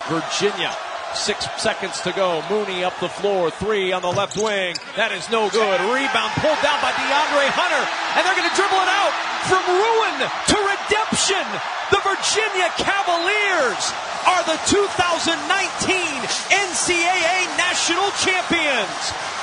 Virginia. 6 seconds to go. Mooney up the floor. 3 on the left wing. That is no good. Rebound pulled down by DeAndre Hunter. And they're going to dribble it out from ruin to redemption. The Virginia Cavaliers are the 2019 NCAA National Champions.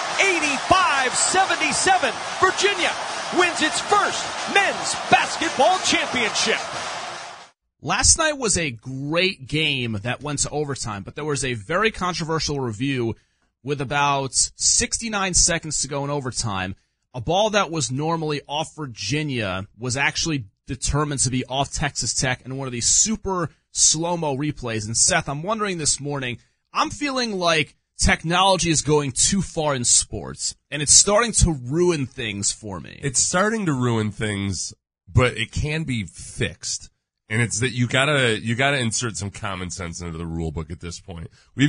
85-77. Virginia wins its first men's basketball championship. Last night was a great game that went to overtime, but there was a very controversial review with about 69 seconds to go in overtime. A ball that was normally off Virginia was actually determined to be off Texas Tech in one of these super slow-mo replays. And Seth, I'm wondering this morning, I'm feeling like technology is going too far in sports, and it's starting to ruin things for me. It's starting to ruin things, but it can be fixed. And it's that you gotta insert some common sense into the rule book at this point.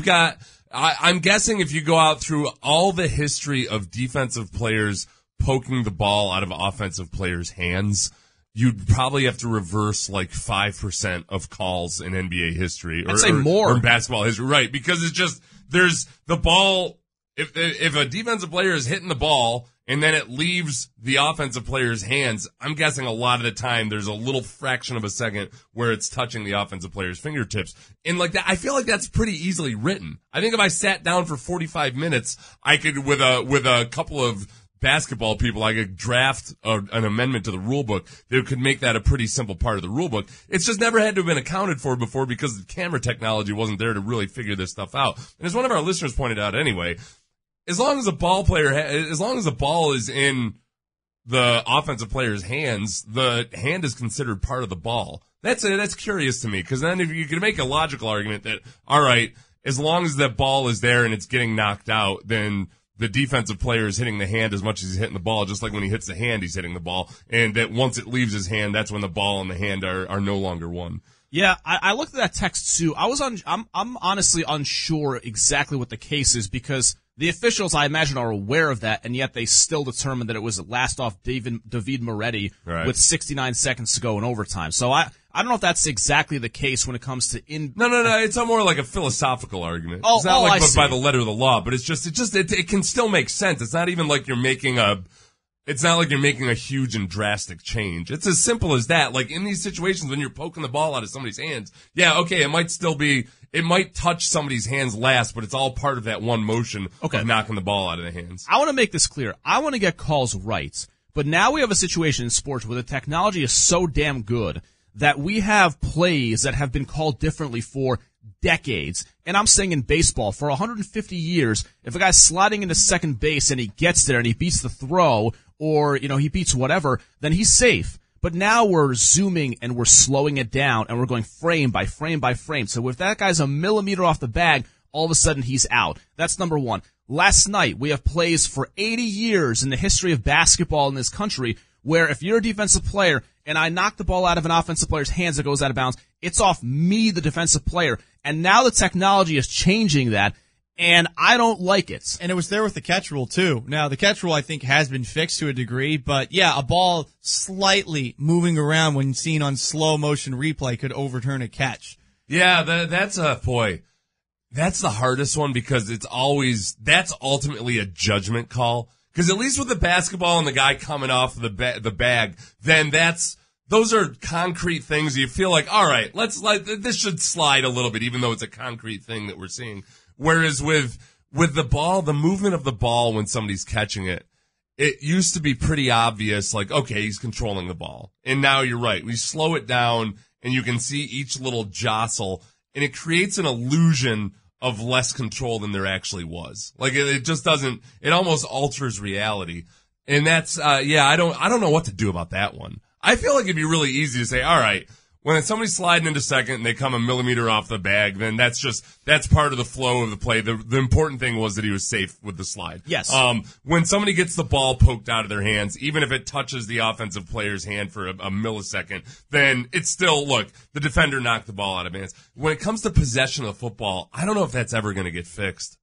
I'm guessing if you go out through all the history of defensive players poking the ball out of offensive players' hands, you'd probably have to reverse like 5% of calls in NBA history. I'd say more. Or in basketball history. Right, because it's just, there's the ball, if a defensive player is hitting the ball, and then it leaves the offensive player's hands, I'm guessing a lot of the time there's a little fraction of a second where it's touching the offensive player's fingertips. And like that, I feel like that's pretty easily written. I think if I sat down for 45 minutes, I could, with a couple of basketball people, I could draft an amendment to the rule book that could make that a pretty simple part of the rule book. It's just never had to have been accounted for before because the camera technology wasn't there to really figure this stuff out. And as one of our listeners pointed out anyway, as long as the ball is in the offensive player's hands, the hand is considered part of the ball. That's curious to me, because then if you can make a logical argument that, all right, as long as that ball is there and it's getting knocked out, then the defensive player is hitting the hand as much as he's hitting the ball, just like when he hits the hand, he's hitting the ball. And that once it leaves his hand, that's when the ball and the hand are no longer one. Yeah, I looked at that text too. I'm honestly unsure exactly what the case is, because the officials, I imagine, are aware of that, and yet they still determined that it was last off David Moretti with 69 seconds to go in overtime. So I don't know if that's exactly the case when it comes to No. It's more like a philosophical argument. It's not like by the letter of the law, but it can still make sense. It's not even like you're making a huge and drastic change. It's as simple as that. Like in these situations when you're poking the ball out of somebody's hands, yeah, okay, it might touch somebody's hands last, but it's all part of that one motion of knocking the ball out of the hands. I want to make this clear. I want to get calls right, but now we have a situation in sports where the technology is so damn good that we have plays that have been called differently for decades. And I'm saying in baseball, for 150 years, if a guy's sliding into second base and he gets there and he beats the throw, or, he beats whatever, then he's safe. But now we're zooming and we're slowing it down and we're going frame by frame by frame. So if that guy's a millimeter off the bag, all of a sudden he's out. That's number one. Last night, we have plays for 80 years in the history of basketball in this country where if you're a defensive player and I knock the ball out of an offensive player's hands that goes out of bounds, it's off me, the defensive player. And now the technology is changing that, and I don't like it. And it was there with the catch rule, too. Now, the catch rule, I think, has been fixed to a degree, but yeah, a ball slightly moving around when seen on slow motion replay could overturn a catch. Yeah, that's the hardest one, because that's ultimately a judgment call. Because at least with the basketball and the guy coming off the bag, then those are concrete things. You feel like, all right, this should slide a little bit, even though it's a concrete thing that we're seeing. Whereas with the ball, the movement of the ball when somebody's catching it, it used to be pretty obvious, like, okay, he's controlling the ball. And now you're right. We slow it down and you can see each little jostle, and it creates an illusion of less control than there actually was. Like it just doesn't, it almost alters reality. And that's, I don't know what to do about that one. I feel like it'd be really easy to say, all right, when somebody's sliding into second and they come a millimeter off the bag, then that's part of the flow of the play. The important thing was that he was safe with the slide. Yes. When somebody gets the ball poked out of their hands, even if it touches the offensive player's hand for a millisecond, then it's still, look, the defender knocked the ball out of hands. When it comes to possession of the football, I don't know if that's ever going to get fixed.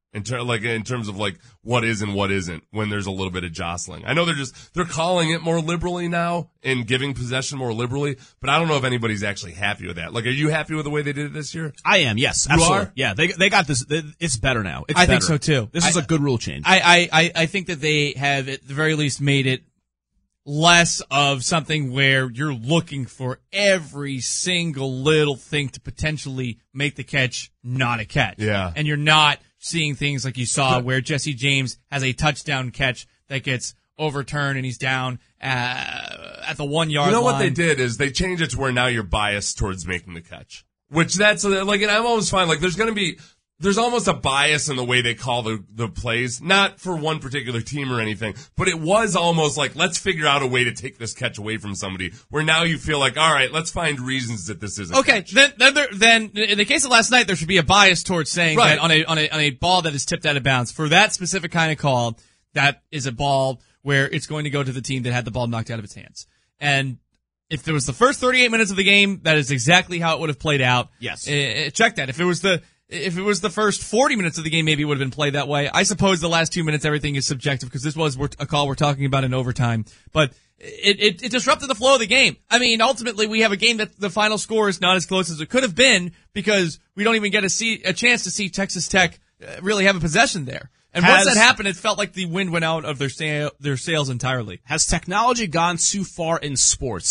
in terms of like what is and what isn't when there's a little bit of jostling. I know they're calling it more liberally now and giving possession more liberally, but I don't know if anybody's actually happy with that. Like, are you happy with the way they did it this year? I am, yes. You absolutely. are? Yeah, they got this. It's better now. It's I better. think so too. This is a good rule change. I think that they have at the very least made it less of something where you're looking for every single little thing to potentially make the catch not a catch. Yeah. And you're not seeing things like you saw where Jesse James has a touchdown catch that gets overturned and he's down at the 1 yard line. You know what they did is they changed it to where now you're biased towards making the catch. Which that's like, and I'm always fine. Like, there's almost a bias in the way they call the plays, not for one particular team or anything, but it was almost like, let's figure out a way to take this catch away from somebody, where now you feel like, all right, let's find reasons that this isn't. Okay, then in the case of last night, there should be a bias towards saying Right. that on a ball that is tipped out of bounds, for that specific kind of call, that is a ball where it's going to go to the team that had the ball knocked out of its hands. And if there was the first 38 minutes of the game, that is exactly how it would have played out. Yes. Check that. If it was the first 40 minutes of the game, maybe it would have been played that way. I suppose the last 2 minutes, everything is subjective because this was a call we're talking about in overtime. But it disrupted the flow of the game. I mean, ultimately, we have a game that the final score is not as close as it could have been because we don't even get a chance to see Texas Tech really have a possession there. And once that happened, it felt like the wind went out of their sails entirely. Has technology gone too far in sports?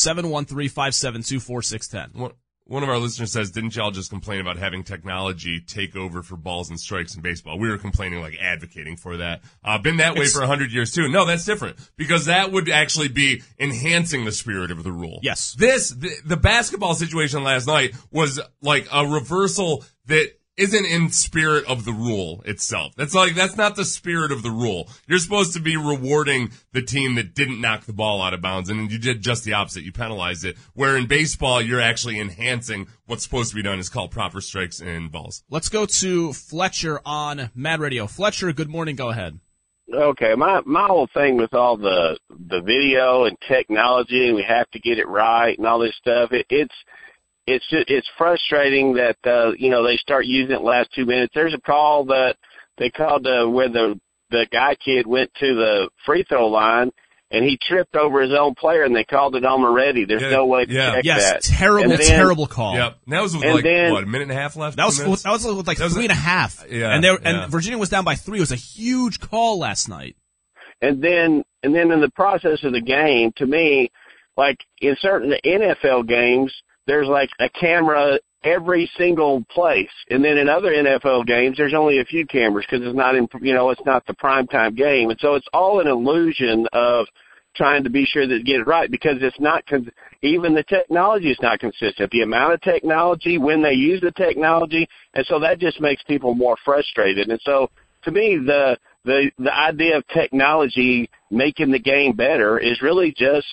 713-572-4610. One of our listeners says, didn't y'all just complain about having technology take over for balls and strikes in baseball? We were complaining, like advocating for that. Been that way for 100 years too. No, that's different because that would actually be enhancing the spirit of the rule. Yes. The basketball situation last night was like a reversal that isn't in spirit of the rule itself. That's not the spirit of the rule. You're supposed to be rewarding the team that didn't knock the ball out of bounds, and you did just the opposite. You penalized it. Where in baseball, you're actually enhancing what's supposed to be done is called proper strikes and balls. Let's go to Fletcher on Mad Radio. Fletcher, good morning. Go ahead. Okay, my whole thing with all the video and technology, and we have to get it right and all this stuff, it's frustrating that they start using it last 2 minutes. There's a call that they called where the guy kid went to the free throw line and he tripped over his own player and they called it on Moretti. There's no way to check that. Terrible call. Yep. That was with a minute and a half left? That was with like 3.5. Yeah. And Virginia was down by 3. It was a huge call last night. And then in the process of the game, to me, like in certain NFL games, there's like a camera every single place. And then in other NFL games, there's only a few cameras because it's not it's not the primetime game. And so it's all an illusion of trying to be sure that get it right because it's not, even the technology is not consistent. The amount of technology, when they use the technology, and so that just makes people more frustrated. And so to me, the idea of technology making the game better is really just,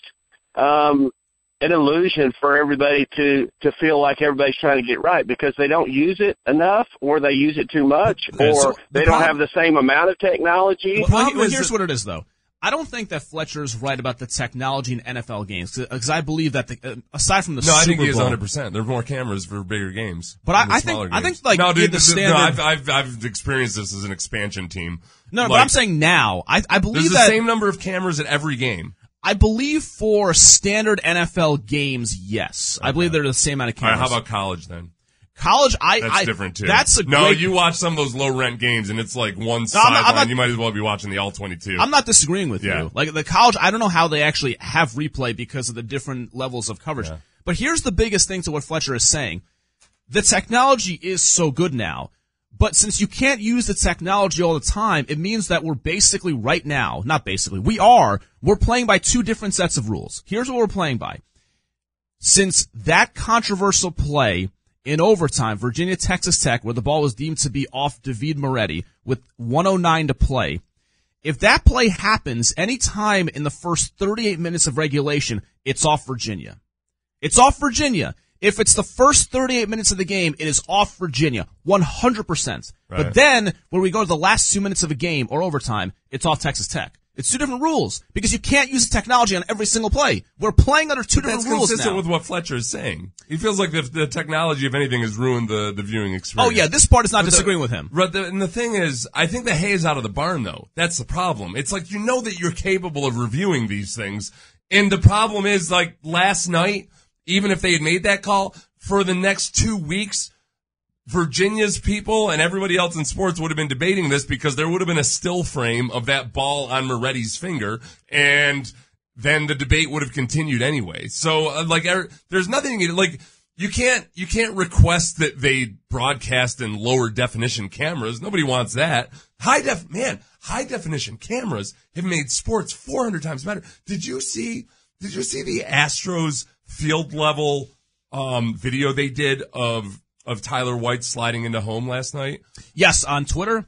an illusion for everybody to feel like everybody's trying to get right because they don't use it enough or they use it too much or they don't have the same amount of technology. Well, here's what it is, though. I don't think that Fletcher's right about the technology in NFL games because I believe that aside from the Super Bowl, I think he is 100%. There are more cameras for bigger games. But I think like the standard. I've experienced this as an expansion team. No, but I'm saying now. I believe there's the same number of cameras at every game. I believe for standard NFL games, yes. Okay. I believe they're the same amount of cameras. All right, how about college then? College, that's different too. That's you watch some of those low rent games and it's like one sideline. You might as well be watching the all 22. I'm not disagreeing with you. Like the college, I don't know how they actually have replay because of the different levels of coverage. Yeah. But here's the biggest thing to what Fletcher is saying. The technology is so good now. But since you can't use the technology all the time, it means that we're basically we're playing by two different sets of rules. Here's what we're playing by. Since that controversial play in overtime, Virginia Texas Tech, where the ball was deemed to be off David Moretti with 1:09 to play, if that play happens any time in the first 38 minutes of regulation, it's off Virginia. It's off Virginia. If it's the first 38 minutes of the game, it is off Virginia, 100%. Right. But then, when we go to the last 2 minutes of a game or overtime, it's off Texas Tech. It's two different rules because you can't use technology on every single play. We're playing under two different rules now. That's consistent with what Fletcher is saying. He feels like the technology, if anything, has ruined the viewing experience. Oh yeah, this part is not disagreeing with him. And the thing is, I think the hay is out of the barn, though. That's the problem. It's like, you know that you're capable of reviewing these things. And the problem is, like, last night, even if they had made that call, for the next 2 weeks, Virginia's people and everybody else in sports would have been debating this because there would have been a still frame of that ball on Moretti's finger, and then the debate would have continued anyway. So, there's nothing, you can't request that they broadcast in lower definition cameras. Nobody wants that. High definition cameras have made sports 400 times better. Did you see the Astros field level, video they did of Tyler White sliding into home last night? Yes, on Twitter.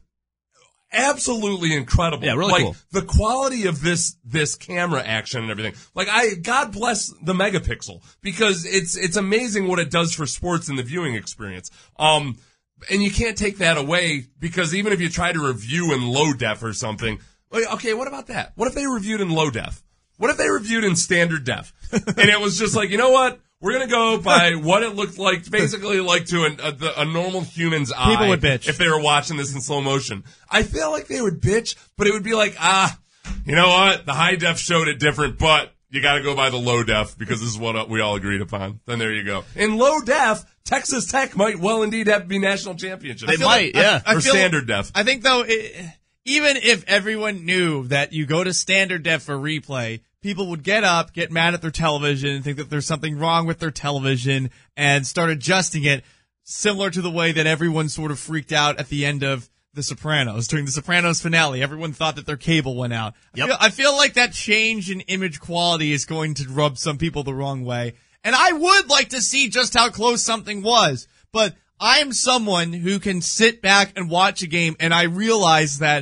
Absolutely incredible. Yeah, really cool. The quality of this camera action and everything. God bless the megapixel, because it's amazing what it does for sports and the viewing experience. And you can't take that away, because even if you try to review in low def or something, okay, what about that? What if they reviewed in low def? What if they reviewed in standard def? And it was just like, you know what? We're going to go by what it looked like, basically like to a normal human's eye. People would bitch if they were watching this in slow motion. I feel like they would bitch, but it would be like, you know what? The high def showed it different, but you got to go by the low def because this is what we all agreed upon. Then there you go. In low def, Texas Tech might well indeed have to be national championship. They might, yeah. Or standard def. I think, though, even if everyone knew that you go to standard def for replay, people would get up, get mad at their television, and think that there's something wrong with their television, and start adjusting it, similar to the way that everyone sort of freaked out at the end of The Sopranos. During The Sopranos finale, everyone thought that their cable went out. Yep. I feel like that change in image quality is going to rub some people the wrong way. And I would like to see just how close something was, but I am someone who can sit back and watch a game, and I realize that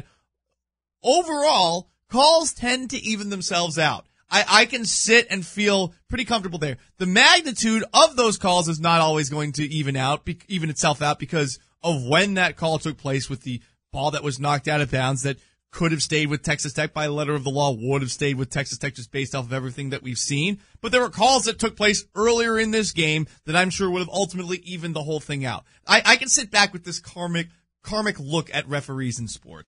overall, calls tend to even themselves out. I can sit and feel pretty comfortable there. The magnitude of those calls is not always going to even itself out because of when that call took place, with the ball that was knocked out of bounds that could have stayed with Texas Tech by letter of the law, would have stayed with Texas Tech just based off of everything that we've seen. But there were calls that took place earlier in this game that I'm sure would have ultimately evened the whole thing out. I can sit back with this karmic look at referees in sport.